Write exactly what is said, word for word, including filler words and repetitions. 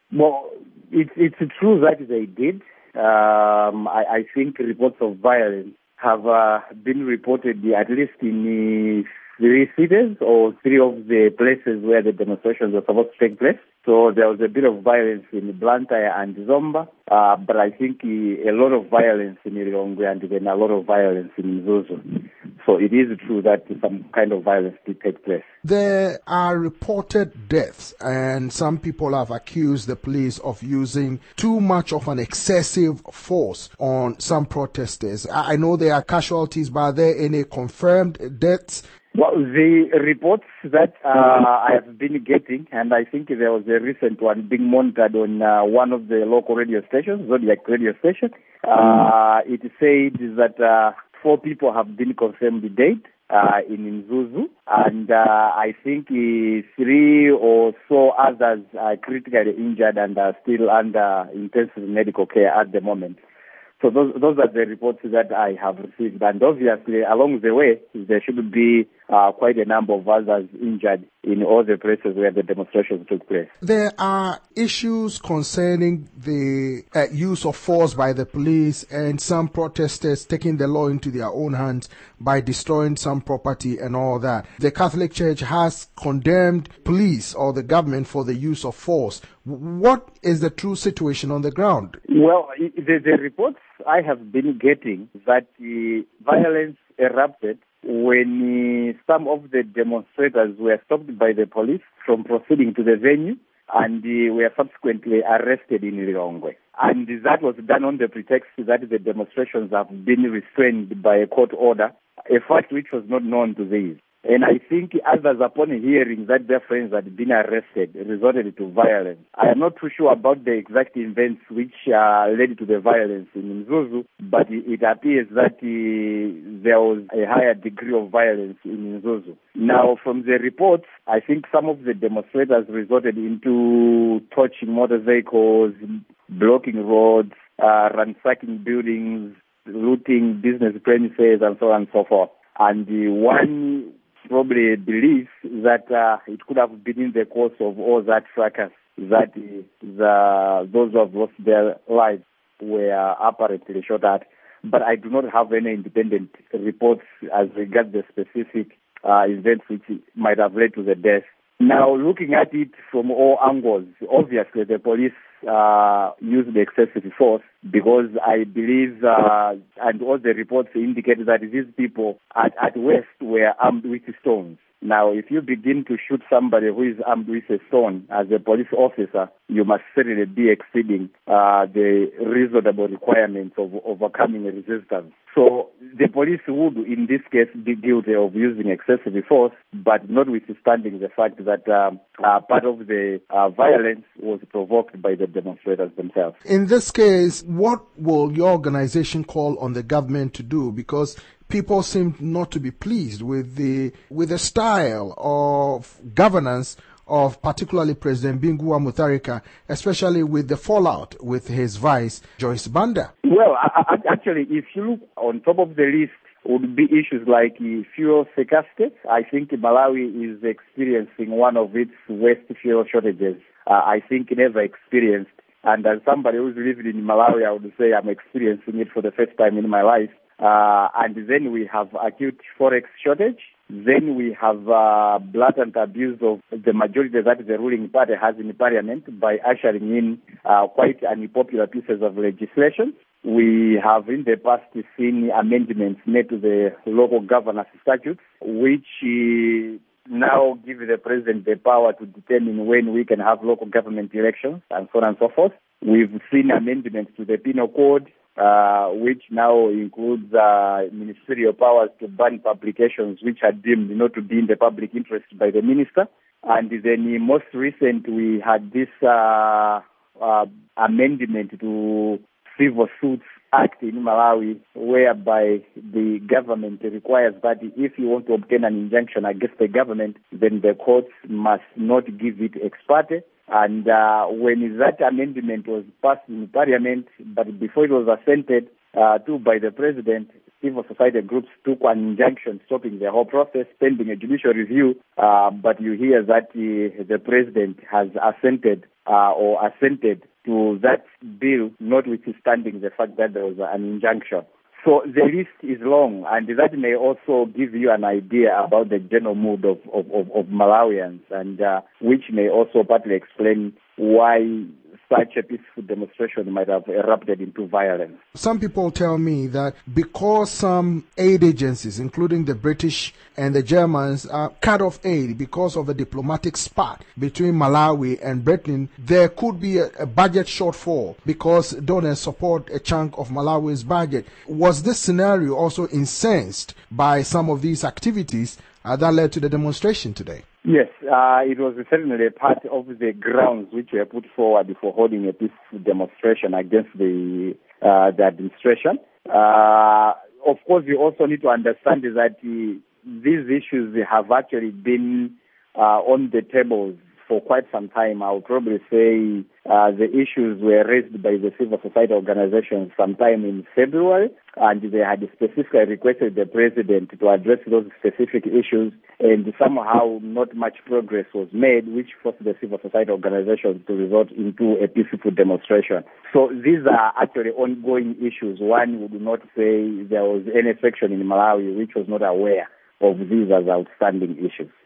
Well, it's it's true that they did. Um, I, I think reports of violence have uh, been reported at least in uh, three cities or three of the places where the demonstrations were supposed to take place. So there was a bit of violence in Blantyre and Zomba, uh, but I think uh, a lot of violence in Lilongwe and then a lot of violence in Zuzu. So it is true that some kind of violence did take place. There are reported deaths, and some people have accused the police of using too much of an excessive force on some protesters. I know there are casualties, but are there any confirmed deaths? Well, the reports that uh, I have been getting, and I think there was a recent one being monitored on uh, one of the local radio stations, Zodiac radio station, uh, it said that uh, four people have been confirmed dead uh, in Zuzu, and uh, I think uh, three or so others are critically injured and are still under intensive medical care at the moment. So those those are the reports that I have received, and obviously along the way there should be uh, quite a number of others injured in all the places where the demonstrations took place. There are issues concerning the uh, use of force by the police and some protesters taking the law into their own hands by destroying some property and all that. The Catholic Church has condemned police or the government for the use of force. What is the true situation on the ground? Well, the, the reports I have been getting that uh, violence erupted when uh, some of the demonstrators were stopped by the police from proceeding to the venue and uh, were subsequently arrested in Lilongwe. And that was done on the pretext that the demonstrations have been restrained by a court order, a fact which was not known to these. And I think others, upon hearing that their friends had been arrested, resorted to violence. I am not too sure about the exact events which uh, led to the violence in Mzuzu, but it appears that uh, there was a higher degree of violence in Mzuzu. Now, from the reports, I think some of the demonstrators resorted into torching motor vehicles, blocking roads, uh, ransacking buildings, looting business premises, and so on and so forth. And uh, one probably believes that uh, it could have been in the course of all that fracas that uh, the, those who have lost their lives were apparently shot at. But I do not have any independent reports as regards the specific uh, events which might have led to the death. Now, looking at it from all angles, obviously the police uh, used excessive force because I believe, uh, and all the reports indicate that these people at, at West were armed with stones. Now, if you begin to shoot somebody who is armed with a stone as a police officer, you must certainly be exceeding uh, the reasonable requirements of overcoming resistance. So the police would, in this case, be guilty of using excessive force, but notwithstanding the fact that uh, uh, part of the uh, violence was provoked by the demonstrators themselves. In this case, what will your organization call on the government to do? Because people seem not to be pleased with the with the style of governance of particularly President Bingu wa Mutharika, especially with the fallout with his vice, Joyce Banda. Well, I, I, actually, if you look on top of the list, would be issues like uh, fuel scarcity. I think Malawi is experiencing one of its worst fuel shortages. Uh, I think never experienced. And as somebody who's lived in Malawi, I would say I'm experiencing it for the first time in my life. Uh, and then we have acute forex shortage. Then we have uh, blatant abuse of the majority that the ruling party has in parliament by ushering in uh, quite unpopular pieces of legislation. We have in the past seen amendments made to the local governance statutes, which uh, now give the president the power to determine when we can have local government elections and so on and so forth. We've seen amendments to the penal code, Uh, which now includes uh, ministerial powers to ban publications which are deemed not to be in the public interest by the minister. And then uh, most recent, we had this uh, uh, amendment to Civil Suits Act in Malawi, whereby the government requires that if you want to obtain an injunction against the government, then the courts must not give it ex parte. And uh, when that amendment was passed in Parliament, but before it was assented uh, to by the President, civil society groups took an injunction stopping the whole process pending a judicial review, uh, but you hear that uh, the president has assented uh, or assented to that bill, notwithstanding the fact that there was an injunction. So the list is long, and that may also give you an idea about the general mood of, of, of, of Malawians, and uh, which may also partly explain why such a peaceful demonstration might have erupted into violence. Some people tell me that because some aid agencies, including the British and the Germans, uh, cut off aid because of a diplomatic spat between Malawi and Britain, there could be a, a budget shortfall because donors support a chunk of Malawi's budget. Was this scenario also incensed by some of these activities uh, that led to the demonstration today? Yes, uh, it was certainly a part of the grounds which were put forward for holding a peaceful demonstration against the uh, the administration. Uh, of course, you also need to understand that uh, these issues have actually been uh, on the tables for quite some time. I would probably say uh, the issues were raised by the civil society organizations sometime in February, and they had specifically requested the president to address those specific issues, and somehow not much progress was made, which forced the civil society organizations to resort into a peaceful demonstration. So these are actually ongoing issues. One would not say there was any section in Malawi which was not aware of these as outstanding issues.